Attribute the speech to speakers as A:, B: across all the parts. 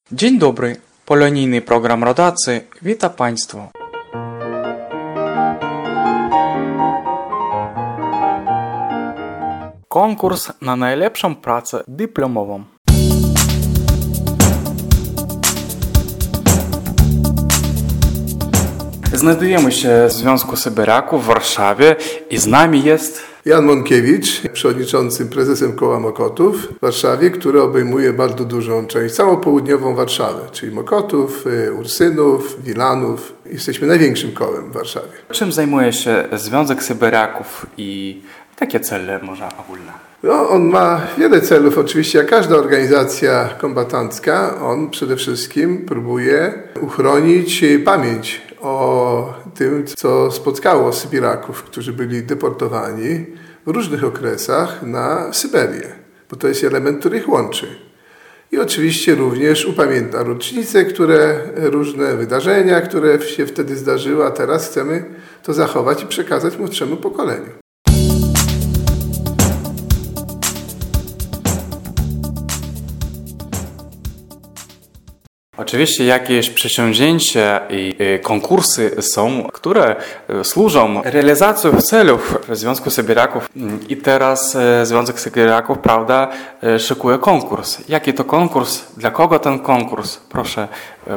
A: Dzień dobry, polonijny program rodacy wita Państwo. Konkurs na najlepszą pracę dyplomową. Znajdujemy się w Związku Sybiraków w Warszawie i z nami jest
B: Jan Monkiewicz, przewodniczący prezesem Koła Mokotów w Warszawie, który obejmuje bardzo dużą część, całą południową Warszawę, czyli Mokotów, Ursynów, Wilanów. Jesteśmy największym kołem w Warszawie.
A: Czym zajmuje się Związek Sybiraków i takie cele może ogólne?
B: No, on ma wiele celów, oczywiście jak każda organizacja kombatancka. On przede wszystkim próbuje uchronić pamięć o tym, co spotkało Sybiraków, którzy byli deportowani w różnych okresach na Syberię, bo to jest element, który ich łączy. I oczywiście również upamiętna rocznice, różne wydarzenia, które się wtedy zdarzyły, a teraz chcemy to zachować i przekazać młodszemu pokoleniu.
A: Oczywiście jakieś przedsięwzięcia i konkursy są, które służą realizacji celów Związku Sybiraków. I teraz Związek Sybiraków, prawda, szykuje konkurs. Jaki to konkurs? Dla kogo ten konkurs? Proszę,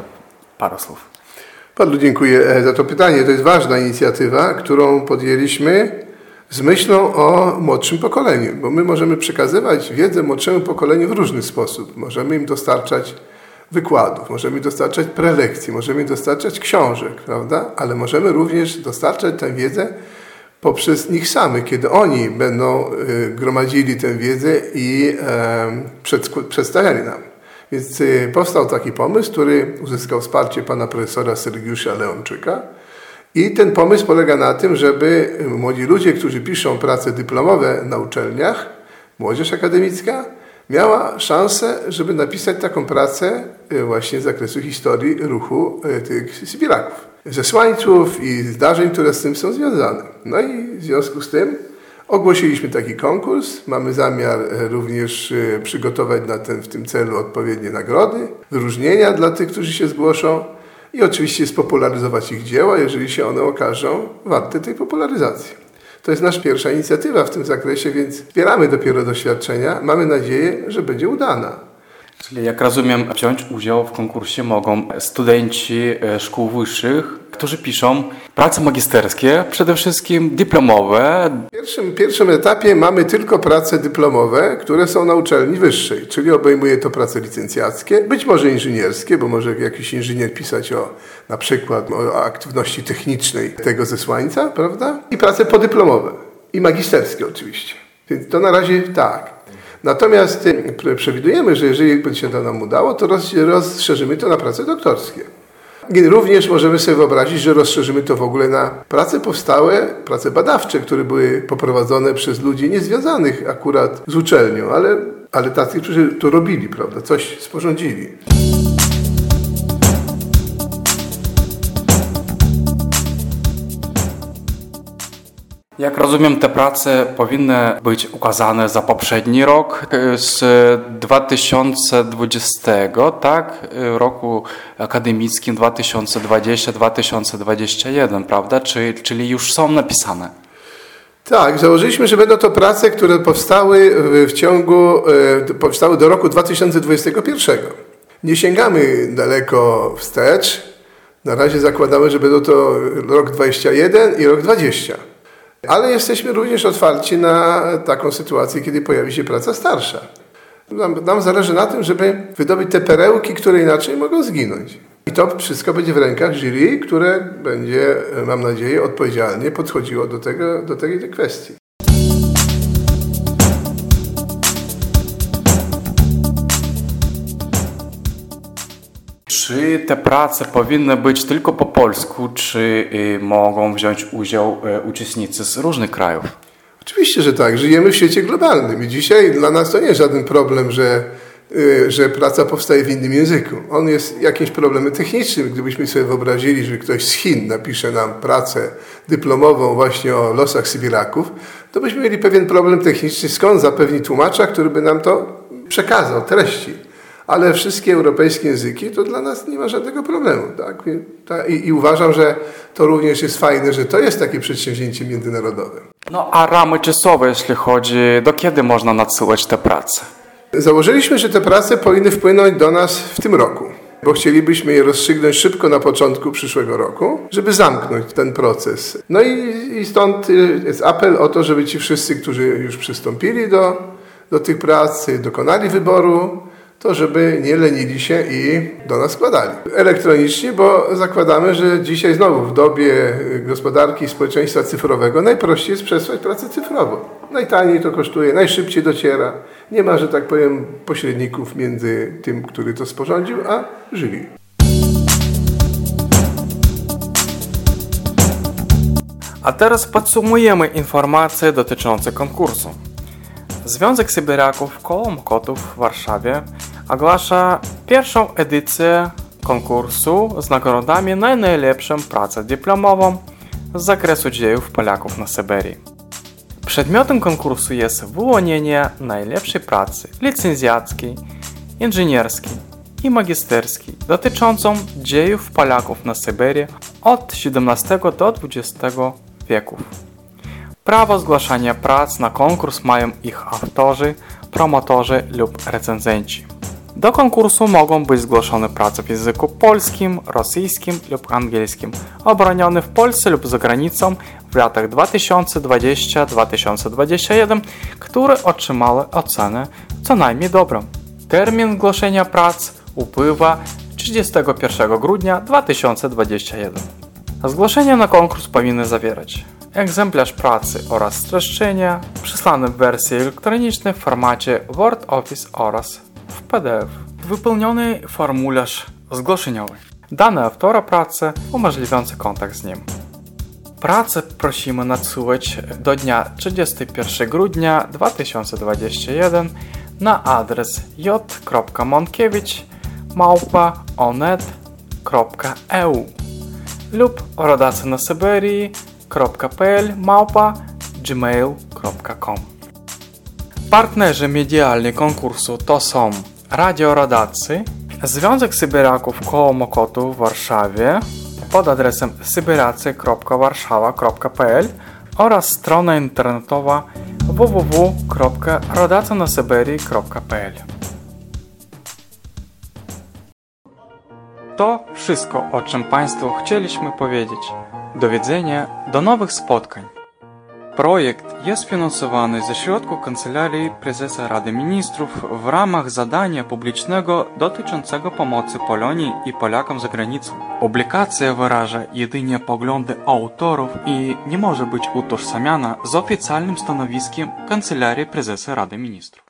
A: parę słów.
B: Bardzo dziękuję za to pytanie. To jest ważna inicjatywa, którą podjęliśmy z myślą o młodszym pokoleniu, bo my możemy przekazywać wiedzę młodszemu pokoleniu w różny sposób. Możemy im dostarczać wykładów, możemy dostarczać prelekcji, możemy dostarczać książek, prawda? Ale możemy również dostarczać tę wiedzę poprzez nich samych, kiedy oni będą gromadzili tę wiedzę i przedstawiali nam. Więc powstał taki pomysł, który uzyskał wsparcie pana profesora Sergiusza Leonczyka. I ten pomysł polega na tym, żeby młodzi ludzie, którzy piszą prace dyplomowe na uczelniach, młodzież akademicka, miała szansę, żeby napisać taką pracę właśnie z zakresu historii ruchu tych Sybiraków. Zesłańców i zdarzeń, które z tym są związane. No i w związku z tym ogłosiliśmy taki konkurs. Mamy zamiar również przygotować w tym celu odpowiednie nagrody, wyróżnienia dla tych, którzy się zgłoszą i oczywiście spopularyzować ich dzieła, jeżeli się one okażą warte tej popularyzacji. To jest nasza pierwsza inicjatywa w tym zakresie, więc zbieramy dopiero doświadczenia. Mamy nadzieję, że będzie udana.
A: Czyli jak rozumiem, wziąć udział w konkursie mogą studenci szkół wyższych, którzy piszą prace magisterskie, przede wszystkim dyplomowe.
B: W pierwszym etapie mamy tylko prace dyplomowe, które są na uczelni wyższej, czyli obejmuje to prace licencjackie, być może inżynierskie, bo może jakiś inżynier pisać na przykład o aktywności technicznej tego zesłańca, prawda? I prace podyplomowe i magisterskie oczywiście. Więc to na razie tak. Natomiast przewidujemy, że jeżeli się to nam udało, to rozszerzymy to na prace doktorskie. I również możemy sobie wyobrazić, że rozszerzymy to w ogóle na prace powstałe, prace badawcze, które były poprowadzone przez ludzi niezwiązanych akurat z uczelnią, ale tacy, którzy to robili, prawda, coś sporządzili.
A: Jak rozumiem, te prace powinny być ukazane za poprzedni rok, z 2020, tak? Roku akademickim 2020-2021, prawda? Czyli już są napisane.
B: Tak, założyliśmy, że będą to prace, które powstały do roku 2021. Nie sięgamy daleko wstecz. Na razie zakładamy, że będą to rok 2021 i rok 2020. Ale jesteśmy również otwarci na taką sytuację, kiedy pojawi się praca starsza. Nam zależy na tym, żeby wydobyć te perełki, które inaczej mogą zginąć. I to wszystko będzie w rękach jury, które będzie, mam nadzieję, odpowiedzialnie podchodziło do tej kwestii.
A: Czy te prace powinny być tylko po polsku, czy mogą wziąć udział uczestnicy z różnych krajów?
B: Oczywiście, że tak. Żyjemy w świecie globalnym i dzisiaj dla nas to nie jest żaden problem, że praca powstaje w innym języku. On jest jakimś problemem technicznym. Gdybyśmy sobie wyobrazili, że ktoś z Chin napisze nam pracę dyplomową właśnie o losach Sybiraków, to byśmy mieli pewien problem techniczny, skąd zapewnić tłumacza, który by nam to przekazał, treści. ale wszystkie europejskie języki to dla nas nie ma żadnego problemu. Tak? I uważam, że to również jest fajne, że to jest takie przedsięwzięcie międzynarodowe.
A: No a ramy czasowe, jeśli chodzi, do kiedy można nadsyłać te prace?
B: Założyliśmy, że te prace powinny wpłynąć do nas w tym roku, bo chcielibyśmy je rozstrzygnąć szybko na początku przyszłego roku, żeby zamknąć ten proces. No i stąd jest apel o to, żeby ci wszyscy, którzy już przystąpili do tych prac, dokonali wyboru, to żeby nie lenili się i do nas składali. Elektronicznie, bo zakładamy, że dzisiaj znowu w dobie gospodarki i społeczeństwa cyfrowego najprościej jest przesłać pracę cyfrowo. Najtaniej to kosztuje, najszybciej dociera. Nie ma, że tak powiem, pośredników między tym, który to sporządził, a jury.
A: A teraz podsumujemy informacje dotyczące konkursu. Związek Sybiraków Koło Mokotów w Warszawie ogłasza pierwszą edycję konkursu z nagrodami na najlepszą pracę dyplomową z zakresu dziejów Polaków na Syberii. Przedmiotem konkursu jest wyłonienie najlepszej pracy licencjackiej, inżynierskiej i magisterskiej dotyczącą dziejów Polaków na Syberii od XVII do XX wieków. Prawo zgłaszania prac na konkurs mają ich autorzy, promotorzy lub recenzenci. Do konkursu mogą być zgłoszone prace w języku polskim, rosyjskim lub angielskim, obronione w Polsce lub za granicą w latach 2020-2021, które otrzymały ocenę co najmniej dobrą. Termin zgłoszenia prac upływa 31 grudnia 2021. Zgłoszenia na konkurs powinny zawierać egzemplarz pracy oraz streszczenia przesłane w wersji elektronicznej w formacie Word, Office oraz w PDF. Wypełniony formularz zgłoszeniowy. Dane autora pracy umożliwiające kontakt z nim. Pracę prosimy nadsyłać do dnia 31 grudnia 2021 na adres j.monkiewicz@onet.eu lub rodacynasyberii.pl@gmail.com. Partnerzy medialni konkursu to są Radio Rodacy, Związek Sybiraków Koło Mokotów w Warszawie pod adresem sybiracy.warszawa.pl oraz strona internetowa www.rodacynasyberii.pl. To wszystko, o czym Państwu chcieliśmy powiedzieć. Do widzenia, do nowych spotkań. Projekt jest finansowany ze środków Kancelarii Prezesa Rady Ministrów w ramach zadania publicznego dotyczącego pomocy Polonii i Polakom za granicą. Publikacja wyraża jedynie poglądy autorów i nie może być utożsamiana z oficjalnym stanowiskiem Kancelarii Prezesa Rady Ministrów.